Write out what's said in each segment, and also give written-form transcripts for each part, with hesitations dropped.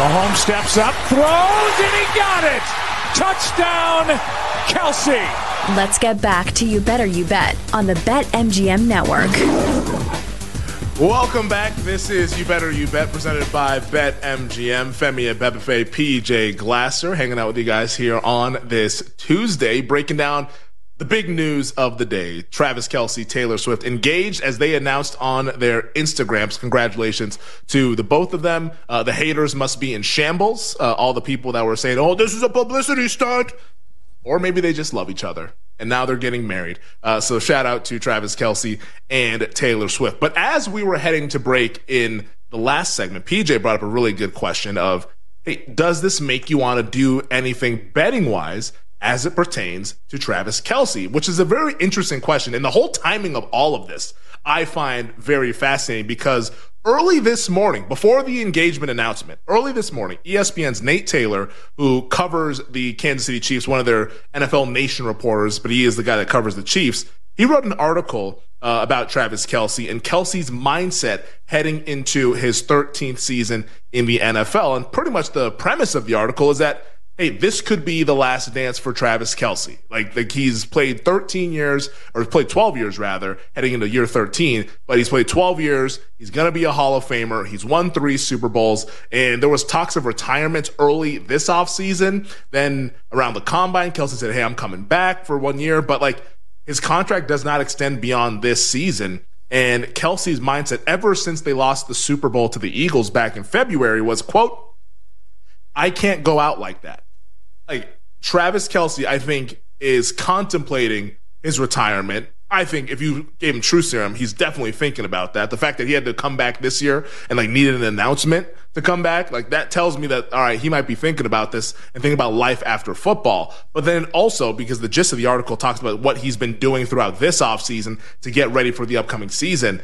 Mahomes steps up, throws, and he got it! Touchdown, Kelce! Let's get back to You Better You Bet on the BetMGM Network. Welcome back. This is You Better You Bet, presented by BetMGM. Femi Abebefe, PJ Glasser, hanging out with you guys here on this Tuesday, breaking down the big news of the day. Travis Kelce, Taylor Swift engaged as they announced on their Instagrams. Congratulations to the both of them. The haters must be in shambles. All the people that were saying, oh, this is a publicity stunt. Or maybe they just love each other. And now they're getting married. So shout out to Travis Kelce and Taylor Swift. But as we were heading to break in the last segment, PJ brought up a really good question of, hey, does this make you want to do anything betting-wise as it pertains to Travis Kelce? Which is a very interesting question. And the whole timing of all of this, I find very fascinating because early this morning, before the engagement announcement, early this morning, ESPN's Nate Taylor, who covers the Kansas City Chiefs, one of their NFL Nation reporters, but he is the guy that covers the Chiefs, he wrote an article about Travis Kelce and Kelce's mindset heading into his 13th season in the NFL. And pretty much the premise of the article is that, hey, this could be the last dance for Travis Kelce. Like he's played 13 years, or played 12 years rather, heading into year 13, but he's played 12 years. He's going to be a Hall of Famer. He's won 3 Super Bowls, and there was talks of retirement early this offseason. Then around the combine, Kelce said, hey, I'm coming back for 1 year, but like his contract does not extend beyond this season. And Kelce's mindset ever since they lost the Super Bowl to the Eagles back in February was, quote, I can't go out like that. Like, Travis Kelce, I think, is contemplating his retirement. I think if you gave him True Serum, he's definitely thinking about that. The fact that he had to come back this year and like needed an announcement to come back, like that tells me that, all right, he might be thinking about this and thinking about life after football. But then also, because the gist of the article talks about what he's been doing throughout this offseason to get ready for the upcoming season,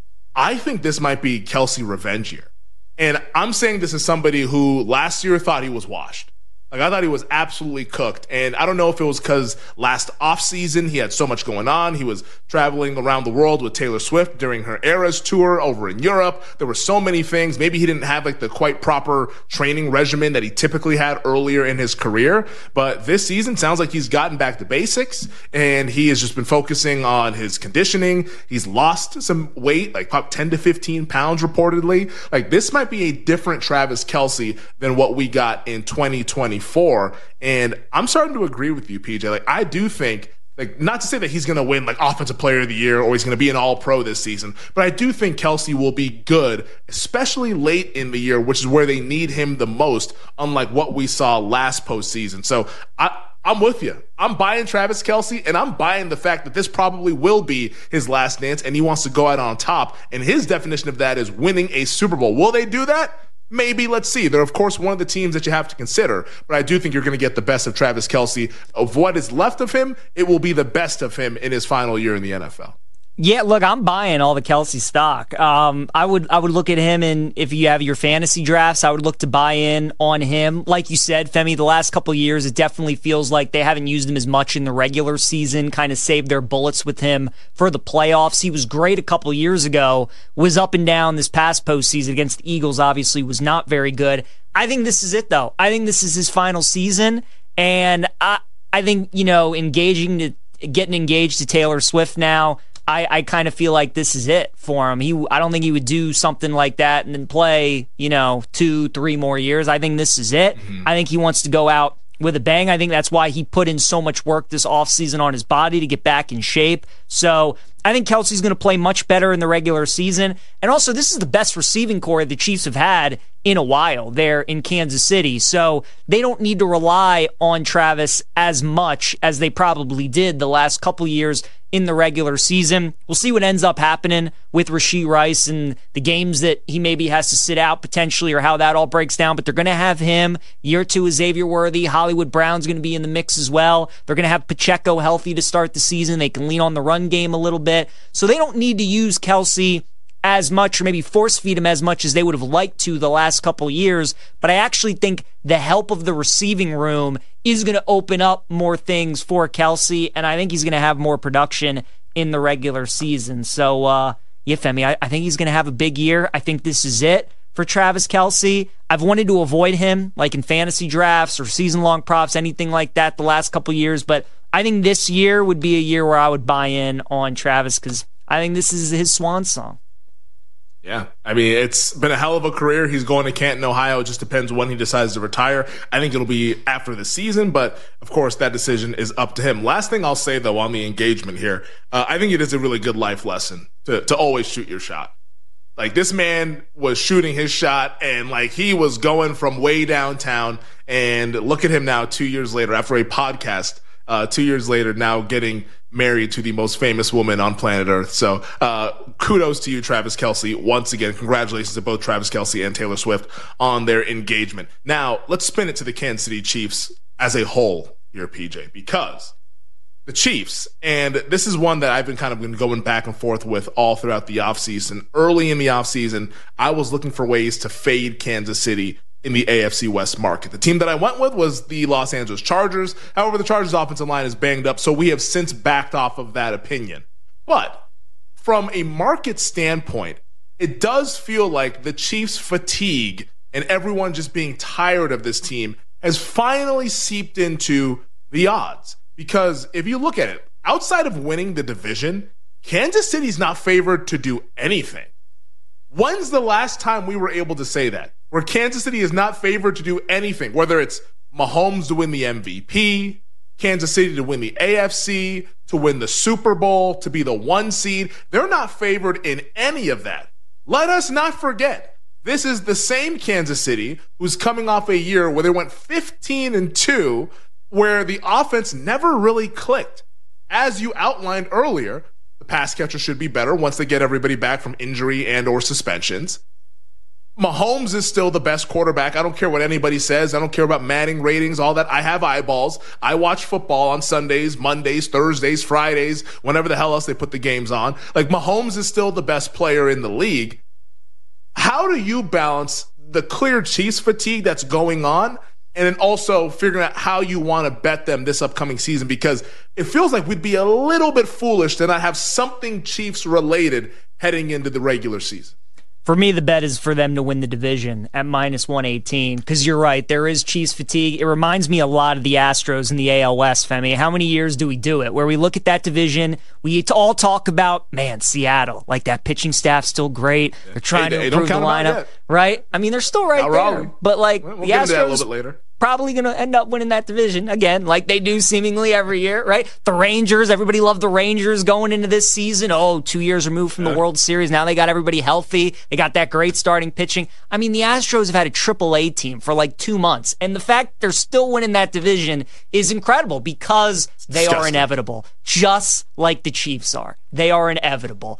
I think this might be Kelce revenge year. And I'm saying this as somebody who last year thought he was washed. Like, I thought he was absolutely cooked. And I don't know if it was because last offseason he had so much going on. He was traveling around the world with Taylor Swift during her Eras tour over in Europe. There were so many things. Maybe he didn't have like the quite proper training regimen that he typically had earlier in his career. But this season sounds like he's gotten back to basics and he has just been focusing on his conditioning. He's lost some weight, like about 10 to 15 pounds reportedly. Like, this might be a different Travis Kelce than what we got in 2024. And I'm starting to agree with you, PJ. Like, I do think, like, not to say that he's going to win like Offensive Player of the Year or he's going to be an All-Pro this season, but I do think Kelce will be good, especially late in the year, which is where they need him the most, unlike what we saw last postseason. So I'm with you. I'm buying Travis Kelce, and I'm buying the fact that this probably will be his last dance, and he wants to go out on top. And his definition of that is winning a Super Bowl. Will they do that? Maybe. Let's see. They're, of course, one of the teams that you have to consider, but I do think you're going to get the best of Travis Kelce. Of what is left of him, it will be the best of him in his final year in the NFL. Yeah, look, I'm buying all the Kelce stock. I would look at him, and if you have your fantasy drafts, I would look to buy in on him. Like you said, Femi, the last couple of years, it definitely feels like they haven't used him as much in the regular season, kind of saved their bullets with him for the playoffs. He was great a couple of years ago, was up and down this past postseason against the Eagles, obviously was not very good. I think this is it, though. I think this is his final season, and I think, getting engaged to Taylor Swift now, I kind of feel like this is it for him. I don't think he would do something like that and then play, 2-3 more years. I think this is it. Mm-hmm. I think he wants to go out with a bang. I think that's why he put in so much work this offseason on his body to get back in shape. So I think Kelce's going to play much better in the regular season. And also, this is the best receiving core the Chiefs have had in a while there in Kansas City. So they don't need to rely on Travis as much as they probably did the last couple years in the regular season. We'll see what ends up happening with Rashee Rice and the games that he maybe has to sit out potentially, or how that all breaks down. But they're going to have him. Year 2 is Xavier Worthy. Hollywood Brown's going to be in the mix as well. They're going to have Pacheco healthy to start the season. They can lean on the run game a little bit. So they don't need to use Kelce as much, or maybe force feed him as much as they would have liked to the last couple years. But I actually think the help of the receiving room is going to open up more things for Kelce, and I think he's going to have more production in the regular season. So, yeah, Femi, I think he's going to have a big year. I think this is it. for Travis Kelce. I've wanted to avoid him, like in fantasy drafts or season-long props, anything like that the last couple years. But I think this year would be a year where I would buy in on Travis because I think this is his swan song. Yeah, I mean, it's been a hell of a career. He's going to Canton, Ohio. It just depends when he decides to retire. I think it'll be after the season, but of course, that decision is up to him. Last thing I'll say, though, on the engagement here, I think it is a really good life lesson to always shoot your shot. Like, this man was shooting his shot, and like he was going from way downtown, and look at him now 2 years later after a podcast. 2 years later, now getting married to the most famous woman on planet Earth. So kudos to you, Travis Kelce. Once again, congratulations to both Travis Kelce and Taylor Swift on their engagement. Now, let's spin it to the Kansas City Chiefs as a whole here, PJ, because the Chiefs, and this is one that I've been kind of going back and forth with all throughout the offseason. Early in the offseason, I was looking for ways to fade Kansas City in the AFC West market. The team that I went with was the Los Angeles Chargers. However, the Chargers' offensive line is banged up, so we have since backed off of that opinion. But from a market standpoint, it does feel like the Chiefs' fatigue and everyone just being tired of this team has finally seeped into the odds. Because if you look at it, outside of winning the division, Kansas City's not favored to do anything. When's the last time we were able to say that? Where Kansas City is not favored to do anything, whether it's Mahomes to win the MVP, Kansas City to win the AFC, to win the Super Bowl, to be the 1 seed. They're not favored in any of that. Let us not forget, this is the same Kansas City who's coming off a year where they went 15-2, where the offense never really clicked. As you outlined earlier, the pass catcher should be better once they get everybody back from injury and or suspensions. Mahomes is still the best quarterback. I don't care what anybody says. I don't care about Manning ratings, all that. I have eyeballs. I watch football on Sundays, Mondays, Thursdays, Fridays, whenever the hell else they put the games on. Like, Mahomes is still the best player in the league. How do you balance the clear Chiefs fatigue that's going on and then also figuring out how you want to bet them this upcoming season? Because it feels like we'd be a little bit foolish to not have something Chiefs related heading into the regular season. For me, the bet is for them to win the division at -118, because you're right, there is Chiefs fatigue. It reminds me a lot of the Astros in the AL West, Femi. How many years do we do it? Where we look at that division, we all talk about, man, Seattle, like that pitching staff's still great. They're trying to improve the lineup, right? I mean, they're still right there. But like we'll the get into that a Astros little bit later. Probably going to end up winning that division again, like they do seemingly every year, right? The Rangers, everybody loved the Rangers going into this season. 2 years removed from the World Series. Now they got everybody healthy. They got that great starting pitching. I mean, the Astros have had a AAA team for like 2 months, and the fact they're still winning that division is incredible because they are inevitable, just like the Chiefs are. They are inevitable.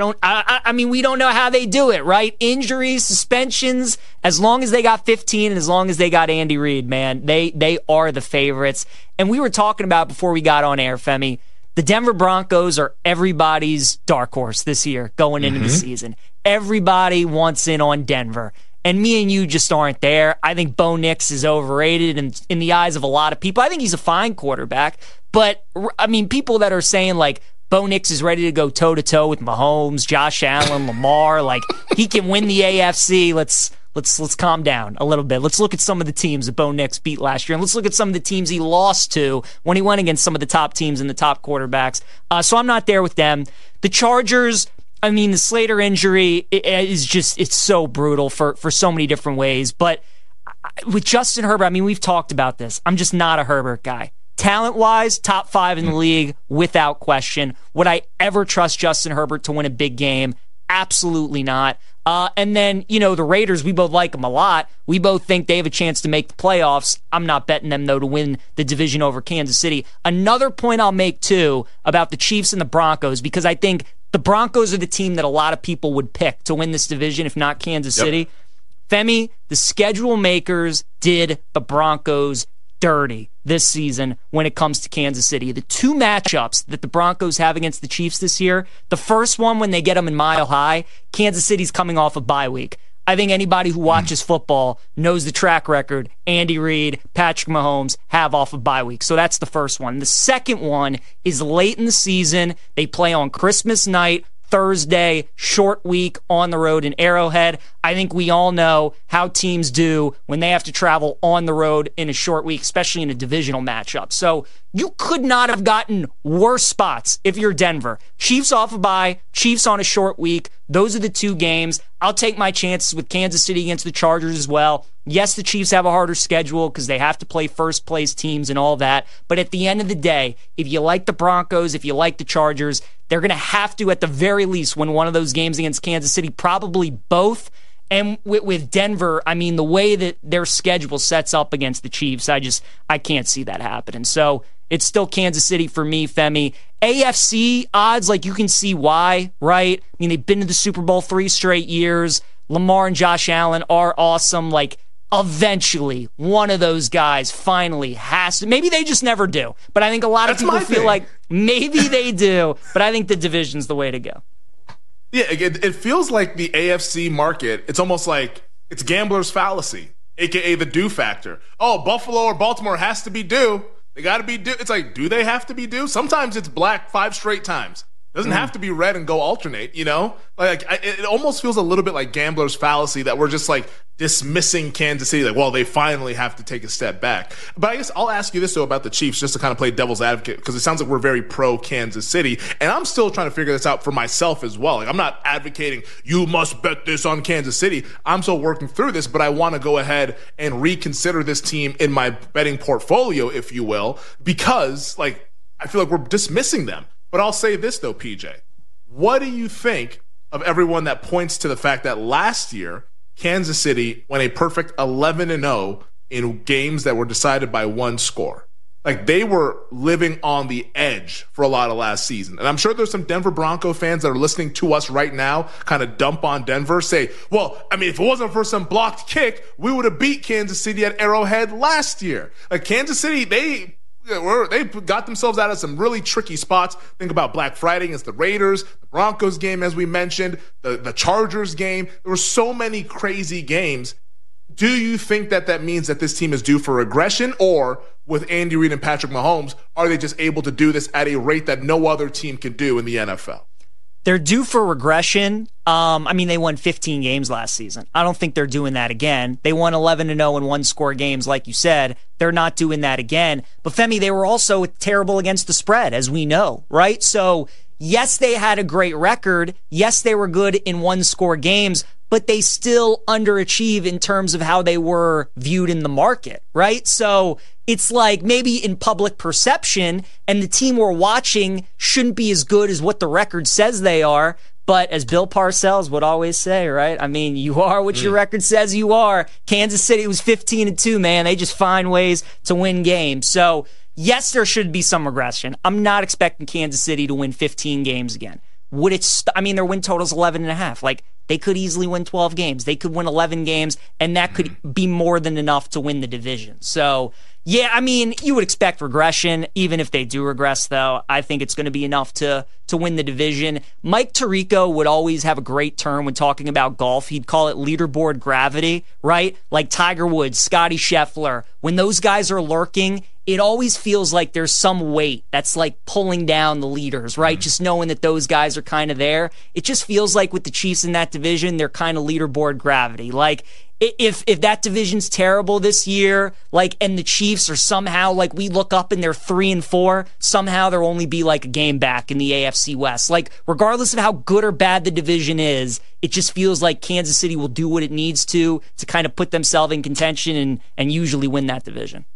I mean, we don't know how they do it, right? Injuries, suspensions, as long as they got 15 and as long as they got Andy Reid, man, they are the favorites. And we were talking about before we got on air, Femi, the Denver Broncos are everybody's dark horse this year going into the season. Everybody wants in on Denver. And me and you just aren't there. I think Bo Nix is overrated in the eyes of a lot of people. I think he's a fine quarterback. But, I mean, people that are saying, like, Bo Nix is ready to go toe-to-toe with Mahomes, Josh Allen, Lamar. Like, he can win the AFC. Let's calm down a little bit. Let's look at some of the teams that Bo Nix beat last year, and let's look at some of the teams he lost to when he went against some of the top teams and the top quarterbacks. So I'm not there with them. The Chargers, I mean, the Slater injury is just, it's so brutal for so many different ways. But with Justin Herbert, I mean, we've talked about this. I'm just not a Herbert guy. Talent-wise, top 5 in the league, without question. Would I ever trust Justin Herbert to win a big game? Absolutely not. And then, the Raiders, we both like them a lot. We both think they have a chance to make the playoffs. I'm not betting them, though, to win the division over Kansas City. Another point I'll make, too, about the Chiefs and the Broncos, because I think the Broncos are the team that a lot of people would pick to win this division, if not Kansas City. Femi, the schedule makers did the Broncos dirty this season when it comes to Kansas City. The 2 matchups that the Broncos have against the Chiefs this year, the first one when they get them in Mile High, Kansas City's coming off a bye week. I think anybody who watches football knows the track record Andy Reid, Patrick Mahomes have off of bye week. So that's the first one. The second one is late in the season. They play on Christmas night, Thursday, short week on the road in Arrowhead. I think we all know how teams do when they have to travel on the road in a short week, especially in a divisional matchup. So you could not have gotten worse spots if you're Denver. Chiefs off a bye, Chiefs on a short week. Those are the two games. I'll take my chances with Kansas City against the Chargers as well. Yes, the Chiefs have a harder schedule because they have to play first-place teams and all that. But at the end of the day, if you like the Broncos, if you like the Chargers, they're going to have to, at the very least, win one of those games against Kansas City, probably both. And with Denver, I mean, the way that their schedule sets up against the Chiefs, I can't see that happening. So it's still Kansas City for me, Femi. AFC odds, like, you can see why, right? I mean, they've been to the Super Bowl 3 straight years. Lamar and Josh Allen are awesome. Like, eventually, one of those guys finally has to. Maybe they just never do. But I think a lot of people feel like maybe they do. But I think the division's the way to go. Yeah, it feels like the AFC market, it's almost like it's gambler's fallacy, a.k.a. the due factor. Oh, Buffalo or Baltimore has to be due. They got to be due. It's like, do they have to be due? Sometimes it's black 5 straight times. It doesn't have to be red and go alternate, you know? It almost feels a little bit like gambler's fallacy that we're just like dismissing Kansas City. Like, well, they finally have to take a step back. But I guess I'll ask you this, though, about the Chiefs, just to kind of play devil's advocate, because it sounds like we're very pro Kansas City. And I'm still trying to figure this out for myself as well. Like, I'm not advocating you must bet this on Kansas City. I'm still working through this, but I want to go ahead and reconsider this team in my betting portfolio, if you will, because, like, I feel like we're dismissing them. But I'll say this, though, PJ. What do you think of everyone that points to the fact that last year, Kansas City went a perfect 11-0 in games that were decided by one score? Like, they were living on the edge for a lot of last season. And I'm sure there's some Denver Bronco fans that are listening to us right now kind of dump on Denver, say, well, I mean, if it wasn't for some blocked kick, we would have beat Kansas City at Arrowhead last year. Like, Kansas City, they got themselves out of some really tricky spots. Think about Black Friday against the Raiders, the Broncos game, as we mentioned, the Chargers game. There were so many crazy games. Do you think that means that this team is due for regression, or with Andy Reid and Patrick Mahomes, are they just able to do this at a rate that no other team can do in the NFL? They're due for regression. I mean, they won 15 games last season. I don't think they're doing that again. They won 11-0 in one-score games, like you said. They're not doing that again. But, Femi, they were also terrible against the spread, as we know, right? So, yes, they had a great record. Yes, they were good in one-score games, but they still underachieve in terms of how they were viewed in the market, right? So it's like maybe in public perception, and the team we're watching shouldn't be as good as what the record says they are. But as Bill Parcells would always say, right? I mean, you are what your record says you are. Kansas City was 15-2, man. They just find ways to win games. So, yes, there should be some regression. I'm not expecting Kansas City to win 15 games again. Would it? I mean, their win total's 11.5. Like, they could easily win 12 games. They could win 11 games, and that could be more than enough to win the division. So, yeah, I mean, you would expect regression. Even if they do regress, though, I think it's going to be enough to win the division. Mike Tirico would always have a great term when talking about golf. He'd call it leaderboard gravity, right? Like Tiger Woods, Scotty Scheffler. When those guys are lurking, it always feels like there's some weight that's like pulling down the leaders, right? Just knowing that those guys are kind of there. It just feels like with the Chiefs in that division, they're kind of leaderboard gravity. Like, if that division's terrible this year, like, and the Chiefs are somehow, like, we look up and they're 3-4, somehow there'll only be like a game back in the AFC West. Like, regardless of how good or bad the division is, it just feels like Kansas City will do what it needs to kind of put themselves in contention and usually win that division.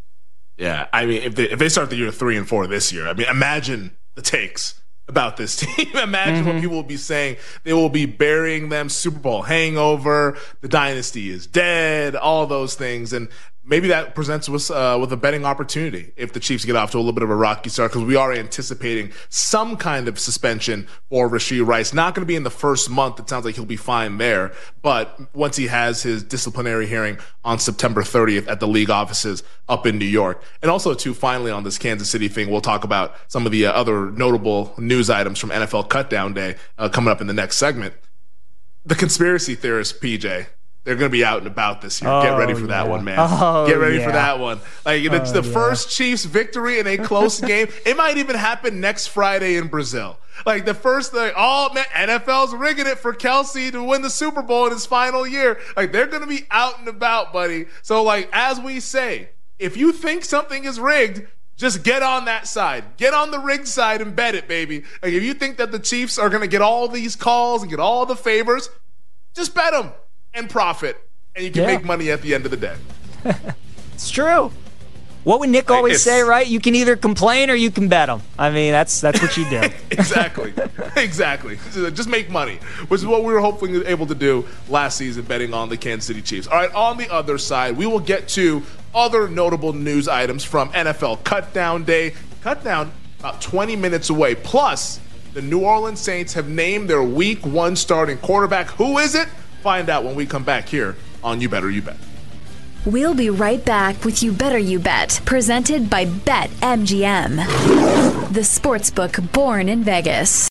Yeah, I mean, if they start the year 3-4 this year, I mean, imagine the takes about this team. Imagine what people will be saying. They will be burying them, Super Bowl hangover, the dynasty is dead, all those things. And maybe that presents us with a betting opportunity if the Chiefs get off to a little bit of a rocky start, because we are anticipating some kind of suspension for Rashee Rice. Not going to be in the first month. It sounds like he'll be fine there. But once he has his disciplinary hearing on September 30th at the league offices up in New York. And also, too, finally on this Kansas City thing, we'll talk about some of the other notable news items from NFL Cutdown Day coming up in the next segment. The conspiracy theorist, PJ, they're going to be out and about this year. Get ready for that one, man. Get ready for that one. Like, it's the first Chiefs victory in a close game. It might even happen next Friday in Brazil. Like, the first thing, oh, man, NFL's rigging it for Kelce to win the Super Bowl in his final year. Like, they're going to be out and about, buddy. So, like, as we say, if you think something is rigged, just get on that side. Get on the rigged side and bet it, baby. Like, if you think that the Chiefs are going to get all these calls and get all the favors, just bet them and profit, and you can make money at the end of the day. It's true. What would Nick always say, right? You can either complain or you can bet them. I mean, that's what you do. Exactly. Just make money, which is what we were hopefully able to do last season, betting on the Kansas City Chiefs. All right, on the other side, we will get to other notable news items from NFL Cutdown Day. Cutdown about 20 minutes away. Plus, the New Orleans Saints have named their Week 1 starting quarterback. Who is it? Find out when we come back here on You Better You Bet. We'll be right back with You Better You Bet, presented by BetMGM, the sportsbook born in Vegas.